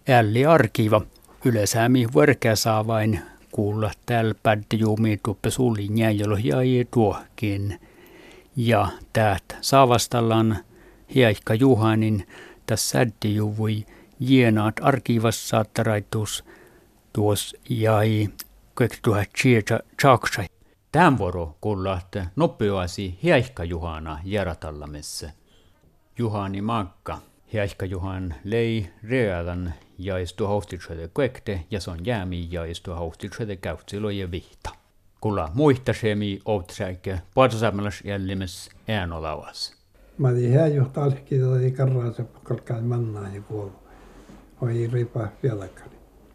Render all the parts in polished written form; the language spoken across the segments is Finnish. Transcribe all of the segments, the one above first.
älli arkiva. Ylesäämi vörkää saa vain kuulla täällä päddijuumi tuppe sullin jäijälo jäi tuohkin. Ja täät saavastallaan hiekka Juhanin tässä säddijuvui jienaat arkivassa saattaraitus tuos jäi 2000 Tämän vuoro kuulla, että nopeasti hiekka Juhana järatallamme. Juhani Maakka. Hiekka Juhan lei realan jaistu haustiksede kuekte ja son jäämi jaistu haustiksede käytsiloje vihta. Kulla muihtasemi outsäikä puoltasammelas jällimes äänolavas. Mä olin hää johta alki tai karraansa kolkaan mannaa ja kuolu. Oi ripaa vieläkään.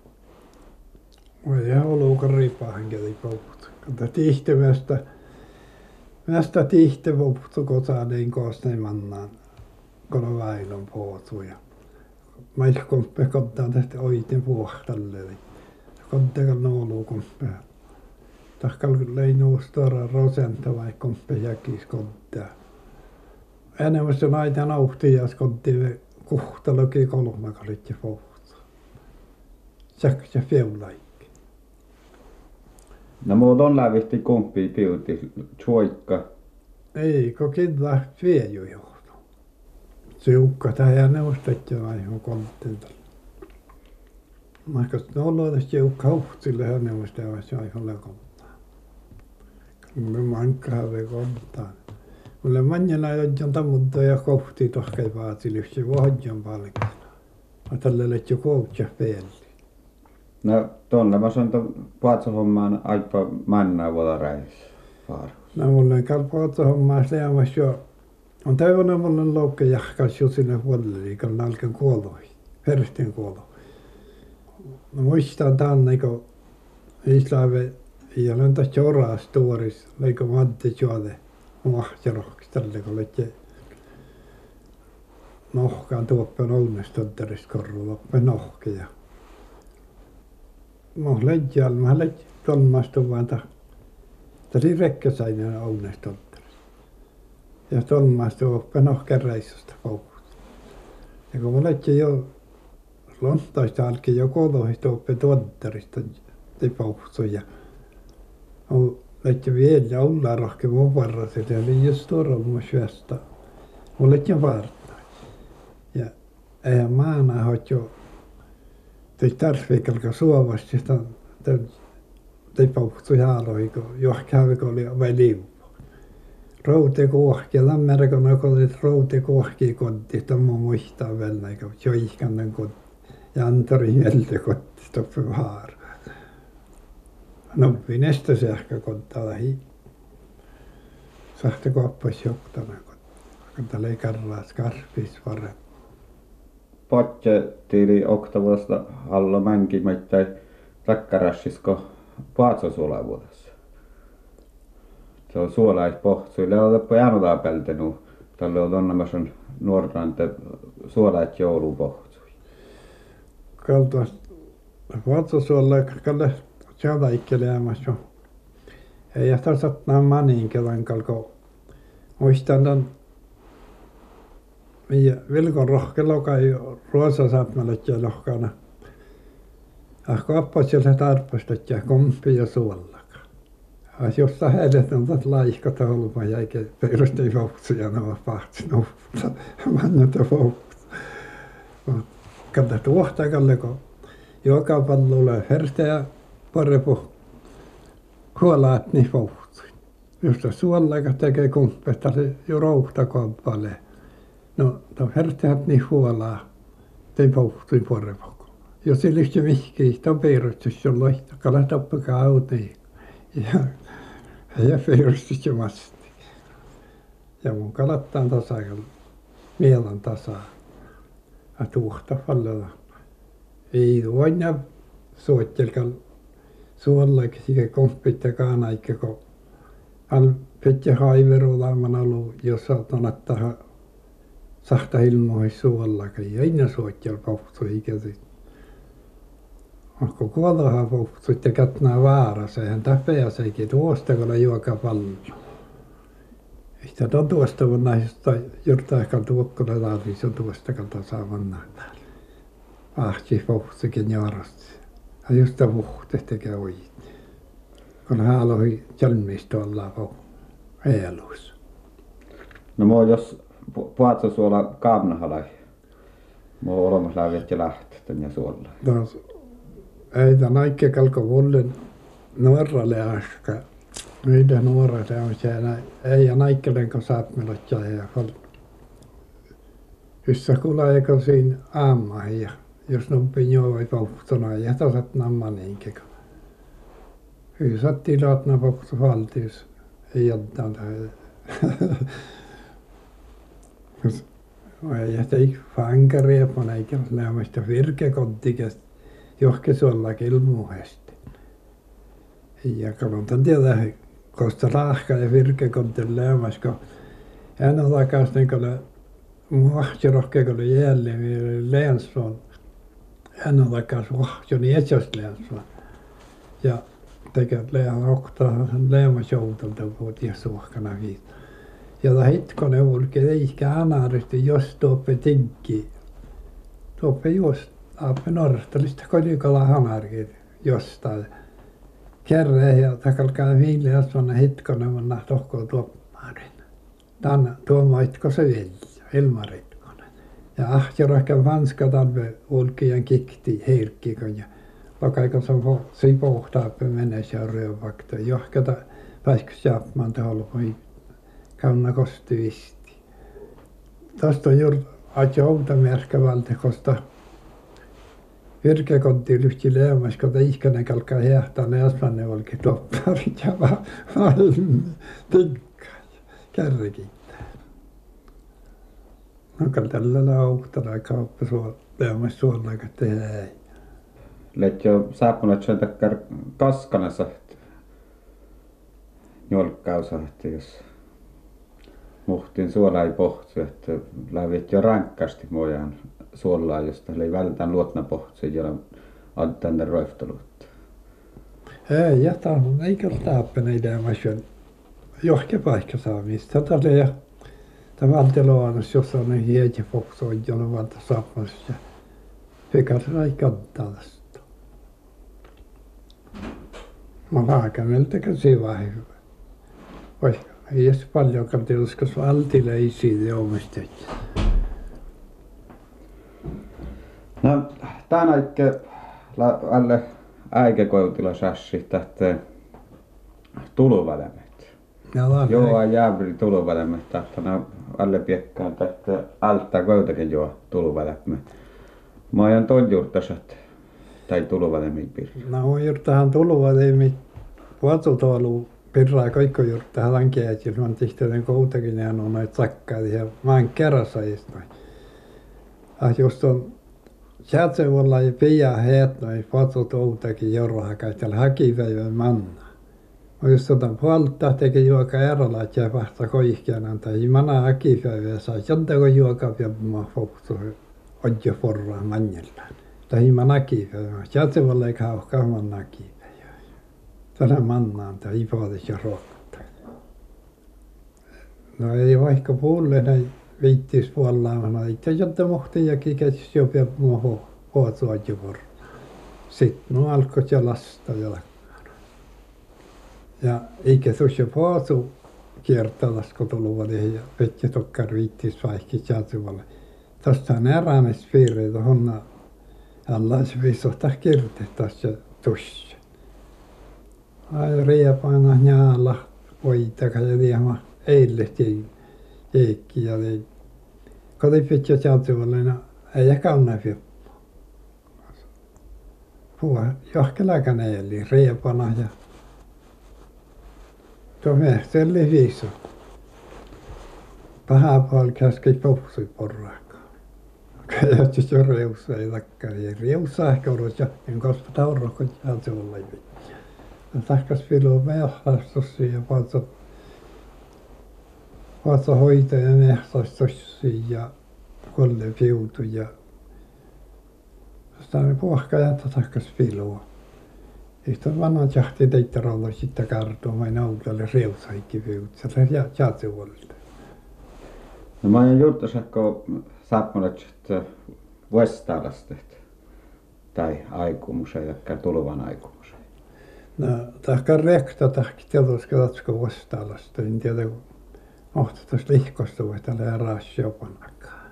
Oi ihan oluukan ripaa hankeli poukut. Kanta tihtymästä. Mästä tihtyvoptu kotaan koosneen mannaan. Kun väilön puhutuja. Mä ei komppe kontaan tästä oiten vuohtalle. Kontekan nooluu komppe. Tahkal lei nuustora rosenta vai komppe jäkis kontaa. Enemmän on aita nauhti ja kontti kuhtaloki kolmakalit ja puhutu. Säk ja feulaikki. No muut on lävihti kumppi piuti chuoikka. Ei, kun kinta vieju johtu. Siukka tähän neuvostettiin aivan konttinta. Vaikka ne on ollut siukka huhtille hän neuvostettiin aivan lekontaa. Me mankkaa me kontaan. Mulle manjana jojon tammutta ja kohti tohkai vaatili, vohjon palkina. Mä tälle lehti koutsa peelli. No tuonne mä sanon, että paatsohommaan aika mannaa vuoda räis. No mulle ei käy paatsohommaa sleamas jo. On täyvänä mulle loukka jahkas jo sinne vuodelle, kun nalken kuoloi. Herstin kuoloi. No muistan tänne, kun Islave ja läntä choras tuoris, leikko mantti juode. Mahjarohki tälle, kun lehti nohkaan tuoppen olmestonterista korru loppe nohkia. Mä lehti tolmastu vaan tali rekkäsäinen olmestonterista. Ja tolmastu oppe nohken reissusta poukut. Ja kun mä lehti jo lontaista alki jo kolohdista oppe tuotterista tipauhtu ja lehti vielä olla rohke mun varrasi, se oli just tuolla mun syöstä. Mun lehti vartaa. Ja eihän maana hoit jo tei tarviikalka suovasti, sitä tipauhtu jaaloi, kun johkävikö oli vai liuva. Routekuohki, lämmerikon okolit routekuohki kontti, tommo muistaa vielä, kun joihkannen kontti. Ja Antari mieltä kontti, toppi vaara. No, vinestä sähkö konttaa lähi. Sahte koppas joktana konttaa lei karraas karpis varre. Potje tiili oktavuosta hallo mänkimättä takkarassisko paatsosuolavuodessa. Se on suolaispohtsuille on loppu jäänutaa peltenu. Tälle on onnamassa nuortaan, että suolait joulupohtsui. Kaltaas paatsosuolle kalle sieltä ikkeleämässä. Ei jästä satnaa maniin kevään kalko. Muistan tämän vilkon rohkelo kai ruosasaatmalet lohkana. Kappas siellä tarpastat ja kompi ja suollaka. Jos häilet on tätä laihkata olma jäikä perusti fouksuja nämä pahtsi nuhta. Mannata fouksu. Kanta tuohta kalleko. Joka pallulle hersteä parempu huolaat niin fouksuja. Just suollaka tekee kumpesta se jo rouhta kampalee. No, to herteät niin huolaa, tei pohtui porvako. Jos ei lyhty mihki, to peirustus jo loihta, kala tappakaa autiin. Ja peirustus jo masti. Ja mun kalattaan tasakalla, mielan tasaa. Ja tuohta fallella. Ei voina suottelkal suollakin sikä kompittakaan aika, kun hän petje haiveruulaaman alu, jos saatan ottaa sahta ilmoihin suollakin. Ja inna suottel pohtui ikäsi. Onko kuolahan pohtui, että katnaa vaarassa. Eihän täppäjäseikin tuosta, kun juoka pallo. Sitä on tuosta vuonna, josta jurtaikkaan tuokkola laadis on tuosta kalta saavan nähdään. ahti pohtsikin jarasti. Ja just tämä vuhti tekee oit. Kun hän alohi jälmistä olla eluissa. No mua jos puhatso suola kaamnahalai. Mua olemassa läviet ja lähtet ja suolla. Ei tämän aikea kalko vullen nuoralle aska. Meidän nuoralle on siellä. Ei ja naikkelen kun saapmelot ja yssä kuulee siinä aammahin ja jos numpin jooi pauhtona ja tasat nammaniinkin. Kyllä sattiin laatna pauhtu valtius. Ei jättää ja tei fankaria paneikä lämmästä virkekontikasta johonkin suolla kilmuhesti. Ja kalontan tiedä kosta lahka ja virkekontin lämmäs kun hän on takas niin kuin muahti rohkea kun jälleen länsson. Hän on takas muahti niin etsästä länsson. Ja tekee lämmäs oktaa lämmäs joutolta vuotia suohkana viitä. Ja hitkonen ulke eikä anaristi jos tuoppe tinkki. Tuoppe just aappe norrastalista kolikala hanarkin jostain. Kerran ja takalkaa viille asvana hitkonen mun tohkoon tuoppaaren. Tänne tuoma hitko se vielä, Ilmaritkonen. Ja ahtirohken vanska talve ulkien kikti heirkkikon ja lokaikon se on sipohtaappe menessä ja ryövakta. Johkata pääskös jaapmaan taholpoi. Kauna kostyvisti. Tästä on juuri aika outa merkkavalta, koska virkekontti lyhti lämmäs, kun ihkanen kalkaa hehtää ne asmanne olki topparit ja valmi tinkkaa kärrikin. No kun tällä lauhtana kauppa lämmäs suolla, kun ei. Let jo saapunut sen takkar kaskana sahti. Jolkkaa sahti, jos muhtin suola ei pohtsu, että lävit jo rankkasti muojan suolaa, josta ei vältään luotna pohtsu, jolla on tänne roiftelut. Ei, jätä, eikä taappen ei lämmäs johonkin paikka saamista. Tätä ja tämä valteloanus, jos on niin hieti pohtsu, jolla valta saapumassa ja hykäs ei kantaa tästä. Mä vaakameltäkö se vai hyvä. Ei edes paljonkaan teoskas valtille ei siitä omistettu. No, tän aikke alle äikekoutila sassi tähtä tuluvälemet. Joo, jäävri tuluvälemet tähtänä alle piekkaan tähtä altaa koutakin joo tuluvälemet. Mä ajan ton juurtasat tai tuluvälemit piirri. No juurtahan tuluvälemit vuotutoulu. Pirraa kaikko juurta halankeäjillä, mä tihtelen koutakin ja on noita sakkaita ja mä oon kerrassa istuin. Just on säätsevulla ja pia heet noin patut outakin jorvahakaistella hakipäivän manna. Mä just otan puolta teki juoka erolla ja vasta koihkianan tai mana hakipäivää saa jontako juoka piemmaa fohtu odjo forraa manjellaan. Tai mana hakipäivää, säätsevulla ei kauhkaa manna hakipäivää. Tänä mannaan tai ipotis ja ruokta. No ei vaikka puulle näin viittis puolella, itse jotta mohtijakin käsis jo piemmaa huotua juuri. Sitten no alkoi ja lasta ja lakkana. Ja eikä tuossa puotu kiertävässä kotoluvalle ja petkä tokkar viittis vaikka säätsevulla. Tuostahan eräännes piirre tuohon alla se viisohtaa kirjoitettaisiin ja tuossa. Ai riepaina njalla voitaka ja tiedä eilesti jeikki ja ei. Kotipitkä säätsevulla ei ehkä ole fioppa. Puhua johkelakan eili riepana ja tuo mehteli viiso. Paha puoli käski puhsui porraakaan. Käjättis jo reussa ei takkaan. Ei reussa ehkä ollut ja en koska taurokon säätsevulla ei. Takkas piluu mehlastussi ja vaatsa hoita ja mehlastussi ja kolle piutu ja sitä puhka jättä takkas pilua. Yhtä vanha jahti teittaralla sitten kartoon vain autalle reusaikki piut. Se oli jatsevuolta. No mä oon juurtasakko saapunut vuositaalasta. tai aikumuseen, tai tulevan aikumuseen? No, tahka rekta tahki tietysti tatsko vastaalasta. En tiedä, kun ohtatus lihkostu, että tällä raassioponakaan.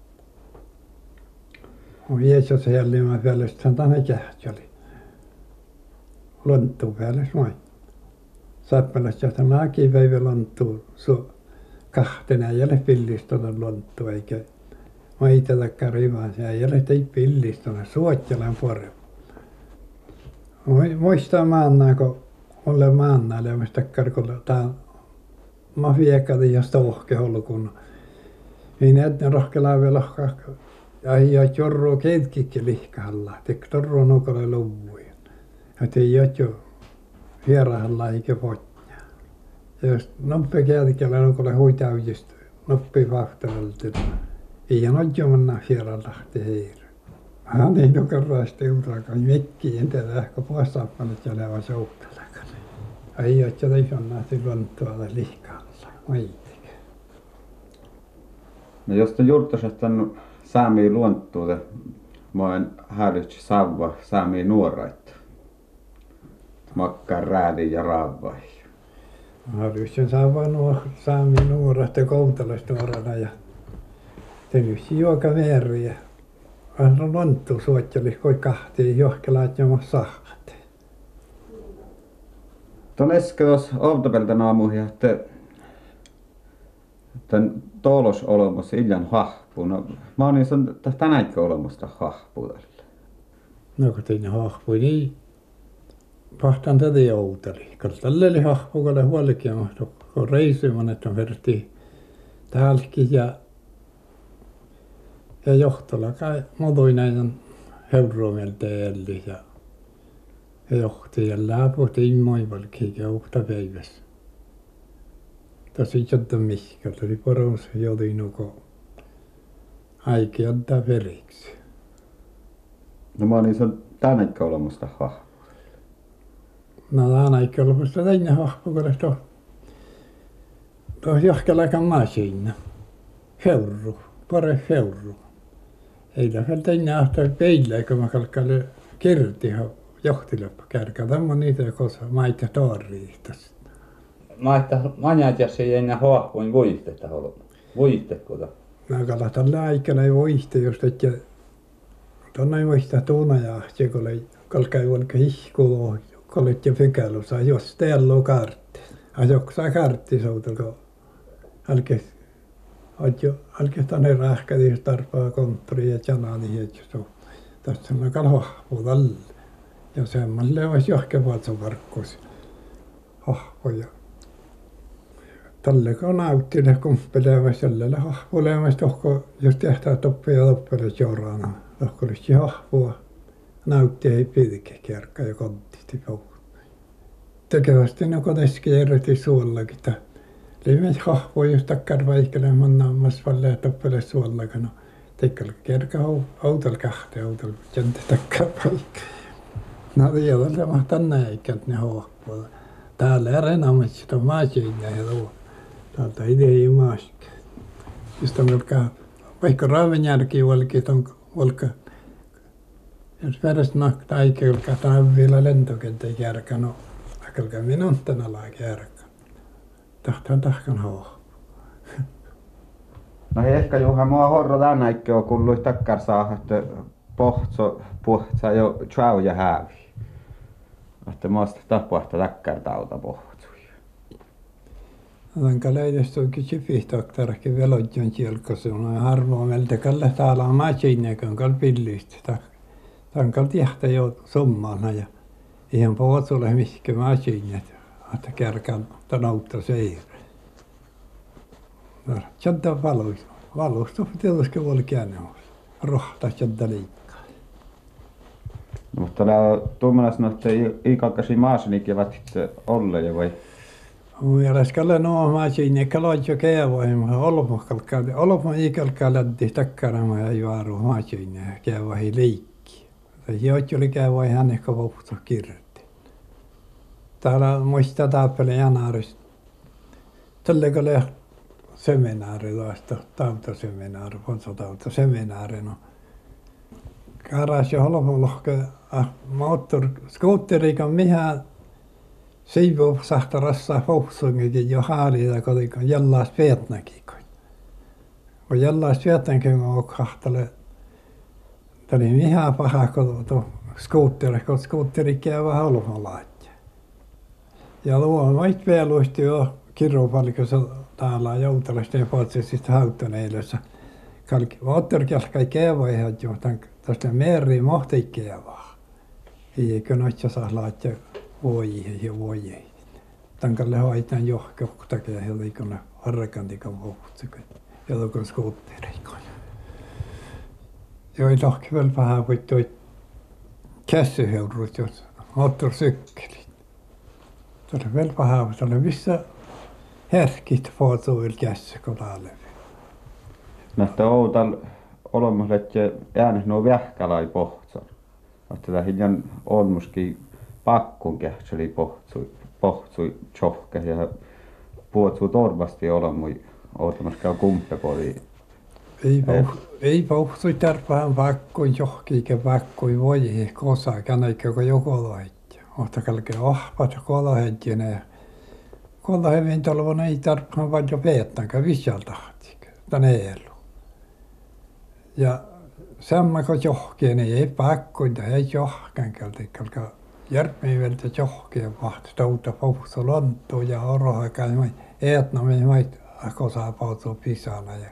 On jätsä se jälleen päälle, että hän tänne kähtjäli. Lonttu päälle, noin. Säppälässä, että naakipäivä lonttuu kahtena jälle pillistona lonttu, eikä maitetakaan rivaan. Se jälle tei pillistona, suotjalan porre. Muistaa maannaa, kun olen maannailemasta karkulla. Tämä mafiekati, josta ohke ollut, kun niin näyttää rohkelaa vielä lohkaa. Ja jorru keitkikin lihkahalla, teki torru nukolle luvuja. Ja tei jo hierahalla eikä potnia. Ja jos nopea käydikellä nukolle huitaujista, nopea vahtavalta, ei ole jo mennä hieralahti heirä. Hän ei nukarraista uutakaan, mikki en tiedä, ehkä puolestaappanut ja leva souhtalakaan. Ei ole jo teisonnahti luontoa lihkahalla, moitikin. No jos te juurtaisitte saamia luontoa, mä en hälytsi savva saamia nuoraita. Makkaan räädin ja raavai. Hälytsin saamia nuorat ja koutalaisnuorana ja tehdysi joka määriä. Aina luontoa suotteli, kun kahtiin johkelaat ja sahvat. Tuon äsken tuossa Outopelta naamuihin, että tämän toolos olemassa illan hahpu. No, mä oon niin tänäänkin olemassa hahpu tällä. No kun tein hahpu, niin pahtaan tätä jouteli. Kun tällä oli hahpu, kun oli huolikin, kun reisimaan, että on verti täälläkin ja johtolla kai muutui näiden heuruomelta ja johti ja läpuhti immoivalkin jouhta päivässä. Tosi jotta mihkä, oli poros joutui nuko aike ottaa periksi. No mä oon niin tänäänkin olemassa hahpu. No tämä ei ollut musta teine hahpu, kun tuossa johkelakaan maasiina. Heurru, pare heurru. Ei tässä teine ahtaa peillä, kun mä kalkkaille kirti johtiloppa kärkää. Tämä on niitä, koska maita taariihtas. Manjatjassa ei enää hahpuin voistetta ollut. Voistekota. No kalla tällä aikana ei voiste, just että tuonne ei voista tuunajahti, kun ei kalkkai volka hihkuu. Kollet ja pykälussa, jos teillä on kartti. Ajoksaa kartti soutu, kun alkoi tänne rahkati, jos tarpaa konttori ja janani, että tässä on aika hahpu tällä. Ja semmoille olisi johonkin vatsavarkkuisi hahpoja. Tälle kun nauttille kumppelemaan sellaiselle hahpulemaan, jos tehtää toppia toppelet joraana. Tohko olisi hahpua. Nautti ei pitkä kerkka ja kontti pouhuu. Tekevästi ne koteski eriti suollakin. Liimet hahpua, jos takkar vaikkelemaan naammas valleen toppele suollakin. No, teikkäl kerkka autolla kahteen autolla, jäntä takkar vaikka. No tiedä, mahtaa näikään ne hahpua. Täällä erenaamassa sitä maasiinja ja tuo. Täältä ei maasikään. Siis on vaikka raavenjärkiä volka. Jos perästä nahtaa aikeulkaa, tämä on vielä lentokenttä kärkä, no akelkaa minun tänä laa kärkä. Tahkan hauha. No ehkä Juha, mua horro tänäikki on kuullut takkar saa, että pohtsa jo tjauja hävi. Että muista tapahta takkar tauta pohtsui. Tänkä leidessä onkin sipihtaktarakin velodjon kielkossa, on harvoa meiltä kalle täällä on maasiinnekaan kal pillistä. Tankal tiehtä jo summana ja ihan puhutulle mihinkä maasiinnet, että kärkään tanautta seirä. No, sieltä valusta tietysti voi käännössä. Rohtaa sieltä liikkaa. No, mutta tuommoinen sanoo, että ei kalkasi maasinikin sitten olla jo vai? Mielestäni nuo maasiinnet kalot jo käyvä, olma ei kalkaa lähti takkaramaan ja juoru maasiinnet käyvä liikkaa. Joit oli käyvä ihan ehkä vuotta kirjoitti. Täällä muistaa tappeli janaarista. Tällä kun oli seminaari tuosta, tautaseminaari, ponsotautaseminaari. No. Karas ja holmolohke moottorskuutterikan mihän siivoo sahtarassa fohsungikin jo haalilla kolikon jällaas Vietnakin. Kun jällaas Vietnakin on kahtale, tuli mihän paha kun skuutteri, kun skuutteri käy vähän holmolaatja. Ja luo mait veluisti jo kirupalikossa täällä joutalasta ja potsista hauttoneilössä. Moottorkelkkai käy jo tästä meri mohti kävää. Eikö noissa saa laittaa vuojiin ja vuojiin. Tankalle hoitaan johkohtakin ja helikon harrakantikan vuohtsukin. Ja lokon skuutterikon. Joi lohki vielä vähän voi kässyheurut, jos moottorsykkelit. Tuolla vielä vähän, tuolla missä härkit faatuu vielä kässykodalle. Nähtä outal olemassa, että äänes nuo vähkälai pohtsar. Tätä hiljan olmuskin pakkun kähtseli pohtsui tjohke ja puhutsuu torvasti olemui outamassa käy kumppepodi. Ei pohtsui tarpaan pakkuin johki eikä pakkuin voi kosaa käneikö kun joku loitti. Mutta kalkea ohpat kolohetjene. Kolahevin tolvon ei tarpaan vaan jo veettänkä visjaltahti. Tän ei elu. Ja samma kun johkeen ei pakkuin tai ei johkan kalkea järpmiin vältä johkeen vahti touta pohtu lonttu ja oroha käy eetnamiin mait kosaa pautuu pisalla ja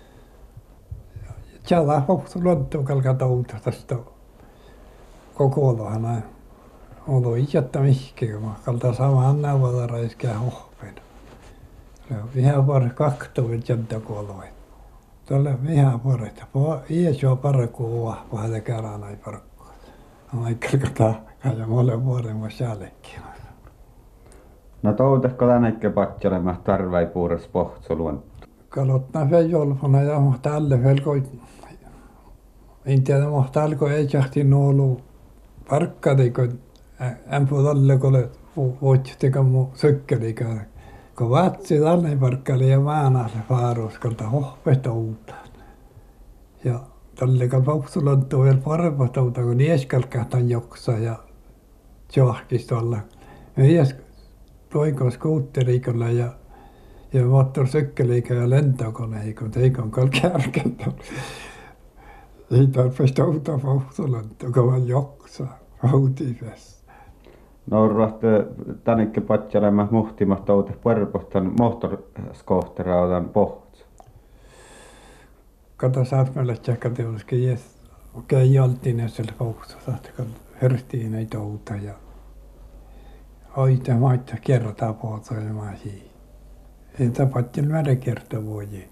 tjalla pohtu lonttu kalka touta tästä kokolohana olo ikättä mihkeä kun kalta sama annavalla raiskää hohpeen. Se on ihan vuoro kaktuun jäntä koloin. Tuolle ihan vuoretta. Ies jo parkuu vahvaa kerran ei parkkua. Aikkalkata ja molemmat vuoren mun säällekin. No touteko tännekke patjalema tarvai puures pohtsuluon? Kalotna feijolfona ja tälle velkoi. En tiedä mohta alkoi ei jahti nuolu parkkadi kun ämpuu tälle kun vuotsitika mu sykkelikään. Kun vatsi tälle parkkali ja väänälle faarus kalta hohpet outaan. Ja tälle kun pohtulonttuu vielä paremmat outaan kun nieskalkahtan joksa ja johkis tuolla. Mies toiko skuutterikolla ja moottorsykkelikö ja lentokoneikon teikon kol kärkentä. Ei tarpeeksi outa pohtulonttuu kun vaan joksa outifessa. No rohte tännekke patjalema muhtimat oute puerpohtan moottorskohtera otan pohtsu. Kato saapmelle tjäkkäteolliskin jes. Okei jaltinen sille pohtu sahtikon hörstiin ei touta ja oita maita kertaa pohtoilemaan siihen. Ei tapattiin määrä kerta vuoji.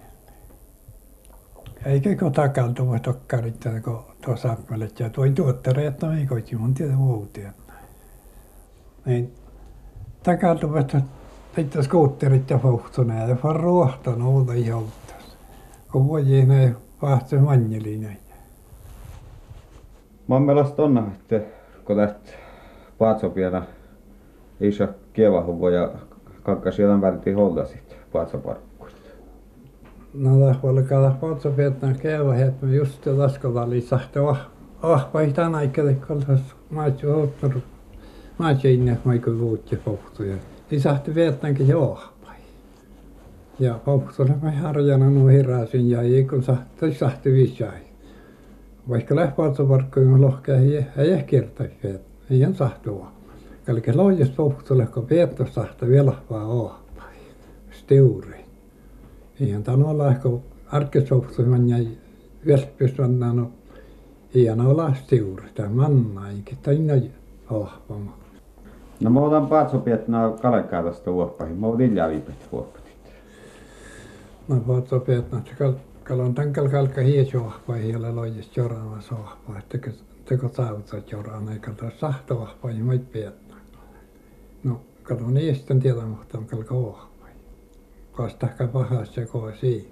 Eikä kun takaltu voi tokkarittaa kun tuo saapmelle ja tuo tuottara jättä ei koitin mun tiedä vuoteen. Niin takaltu että teitte skuutterit ja pohtuneen ja vaan ruohtan outa ihoutas. Kun vuoji näin vahti manjeliin näin. Mä oon mielestä onna, että kun täht paatsopiena iso kievahuvo ja kakkasiotan värtiin holtasit paatsoparkkuista. No lähpuolella paatsopietään kieva että me just jo laskovalli sahti ahpai tän aikelle koltas maitsi houttanut. Maitsi maikoi vuotti pohtuja. Niin sahti viettäänkin jo ahpai. Ja pohtuille mä harjana nuo hirasin ja ei kun sahti visjai. Vaikka lähpaatsoparkkuja lohkea ei ehkä kertaisi viet. Ei on sahtua. Kalke loijas pohtuille kun viettos sahti vielä vaan ahpai. Stiuri. Ihan tanolla kun arkespohtuiman jäi velppys vannaan. Ihan olla stiuri. Tämä manna eikä tänne ahpama. No mä otan paatsopietnaa kalekkaa tästä vuoppahin. Mä otin jävipet vuoppatit. No paatsopietnaa kalon tankal kalka hies ahpai hiellä loijas jorana sohpa. Teko saavutat jorana eikä taas sahto ahpai ja mait pietnaa. No kalon niistä tiedä muhtaan kalka ahpai. Kastahka pahas ja koo siinä.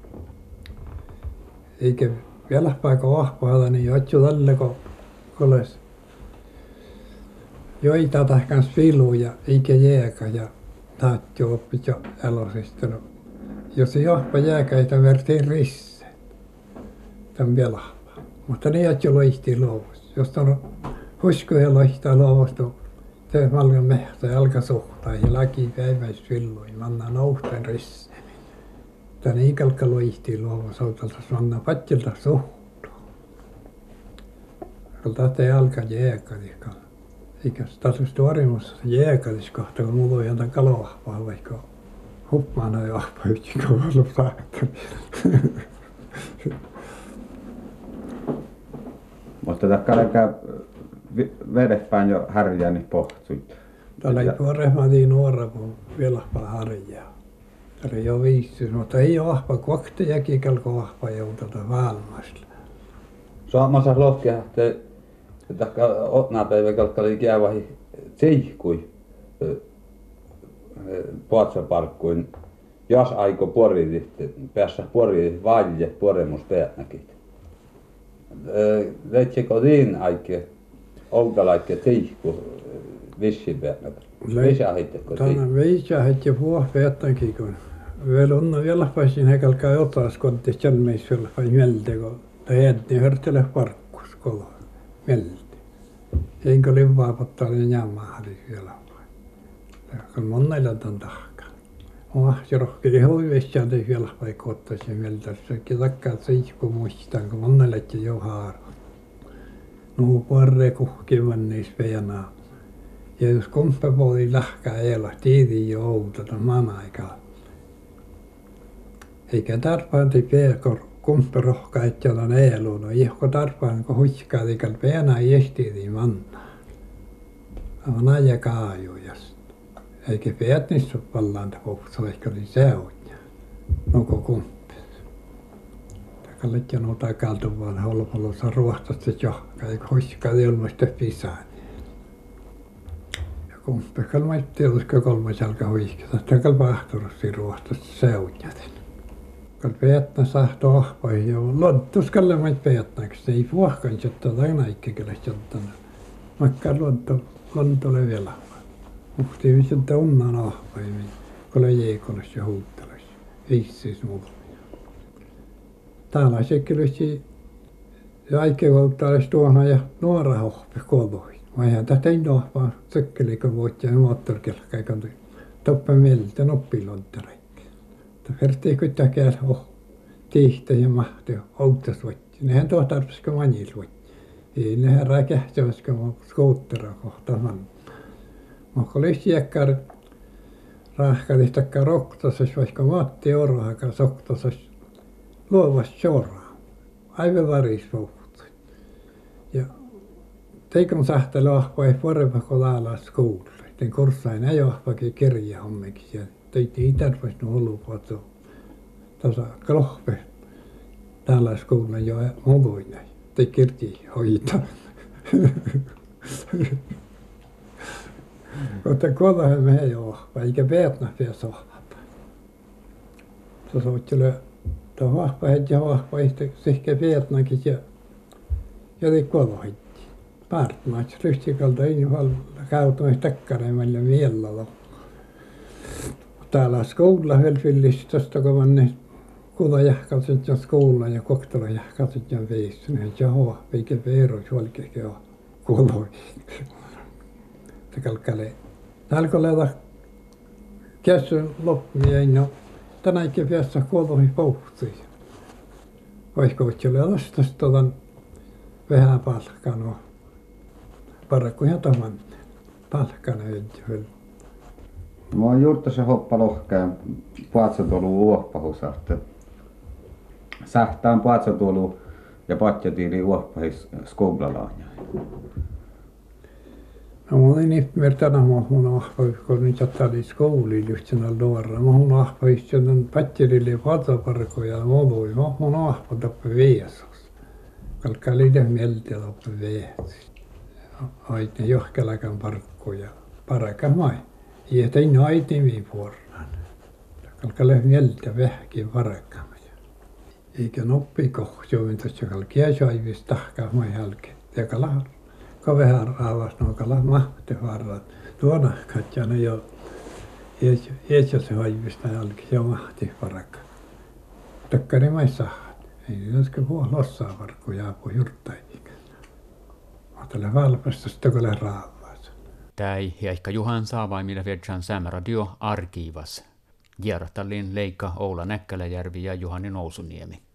Eikä vielä paikka ahpailla niin otsu tälle kun koles. Joita tahkans viluja eikä jääkä ja taattu oppit jo elosista. Jos ei ahpa jääkäitä vertiin risse. Tämän vielä ahpa. Mutta ne jäät jo loihtii luovus. Jos on huskoja loihtaa luovustu, te malgan mehtä ja alkasuhtaa ja laki päiväis villoin. Manna nouhtain rissi. Tän ikalka loihtii luovus. Outaltas manna patjilta suhtua. Kun tahti alkaa jääkadikalla. Eikä status tuorimussa jääkadis kohta, kun mulla on jotain kalohpaa, vaikka huppaana ja ahpa yksikö ollut saattu. Mutta takkaan käy vedetpäin jo härjää niin pohtsuit. Tällä ei puolehmatiin nuora, kun vieläpä harjaa. Tällä ei ole viissyys, mutta ei ole ahpa kokte ja kikalko ahpa joututa valmasta. Saamassa lohkea, että takka otnaa päivä kalkkali käävähi tsihkui puatsaparkkuin. Jos aiko poridi, päässä poridi valje, poremus päänäkin. Leitsikö niin aikke, olkalaikke tsihku vissi päänäkin? Visähitteko tsihku? Tänä visähitti puhua päänäkin, kun vielä on vielä pääsin hekalkaa otas, kun te selmeis vielä vai mieltä, kun te jätti hörtele parkkus koloa. Mieltä. Enkä livaa pottaa niin jämmähäli vielä vai. Kun monnailla tämän tahkaa. Se rohkeli hoivessa te vielä vai kottaisi mieltä. Se takkaa tsihku muistaan, kun monnaillekin jo haaro. Nuhu parre kuhkivan niissä peänaa. Ja jos komppapuoli lähkää eellä, tiidi jo outata maan aikaa. Eikä tarpaan te peäkor kumpparohkaa, että jotain eeluun. Ihko tarpaan, kun huiskaa teikään peänaa iestiidi manna. Aivan aja kaajujasta. Eikä peät niissä vallaan tapauksessa, vaikka oli seutja. Noko kumppis. Takallet ja nuuta kaltu vaan holpolossa ruohtasta johkaa, eikä huiskaa ilmoista pisään. Kumppis kalmait tietysti kolmas jalka huiskata. Takal pahturussi ruohtasta seutjaten. Kun peätnä sahto ahpai ja lonttuskalle mait peätnäksi. Ei puhkan jotta takana ikkekele jottana. Makka lontolle vielä. Muhtiin sieltä unnan ahpai, kun oli jeekolas ja huuttelas. Viissis muuta. Täällä sekkelösi ja aikkevaltaalis tuona ja nuora hohpi koloi. Vaihan tästä ei nohpaa sekkelikö voit ja moottorkelkka eikä toppe mieltä noppilonttereikki. Vertii kuitenkin tihtä ja mahti outtas voitti. Nehän tuo tarvitsiko manjil voitti. Ei nehän räkähtäväskö skuuttera kohtaan. Mutta olisi jäkkär rahkadis takka roktasas, vaikka Matti Orhaka soktasas luovas soraa. Aivan varis puhuttu. Ja teikon sähtely ahpa ei parempa kuin lailla skuulle. Den kurssain ei ahpakin kirja hommiksi. Ja teitä ei tarvitsisi olupuolta tasa klohpe täällä skuulle jo muvuina. Te kirti hoita. Mutta kodahan me ei ole, eikä peätnä päässä ohvapa. Se soittele, että ohvapa heti ja ohvapa ehti sihke peätnäkin ja te kodahitti. Partnaat ryhtikalta ei ole käytännössä takkareimalla mielellä. Täällä skoula helfillistosta, kun man ne kuda jahkasit ja skoula ja koktala jahkasit ja veissin. Jaha, eikä veerois valkeakin ole koloi. Kalkkale. Täällä kun leita käsyn loppia, no tänä eikä päässä koloi pohtii. Oisko otselle lastas vähän palkkaa, parakku ihan tämän palkkana yhdellä. Mä oon juurta se hoppa lohkeen paatsatuolu uoppahusahte. Sähtään paatsatuolu ja patjatiili uoppahis skoblalaanja. No mä olin ihmeertänä mun ahpahis, kun nyt jättäli skoulilla yhtenä luorra. Mä mun ahpahis sen patjalille patsaparkoja ja modui. Mä mun ahpa tappi viesos. Kalkkaa liian mieltä tappi viesos. Aitne johkelakan parkkuja paraka mai. Ja tein aitimiin puorran. Kalkalle mieltä vähkin parakkaamia. Eikä noppi kohjoin tuossa kalkia saivista tahkaa mai jälkeen. Ja kalah vähän raavas nuo kalah mahti varrat. Tuona katjana jo eessä se haivista jälkeen ja mahti parakka. Takkari mai sahat. Ei josko voi lossaa varkkuja voi jurttajikin. Ootele valpasta sitten kun raavas. Täi ehkä Juhan saavaimilla viedään Sämradio arkiivas. Järtallin leikka Oula Näkkäläjärvi ja Juhani Nousuniemi.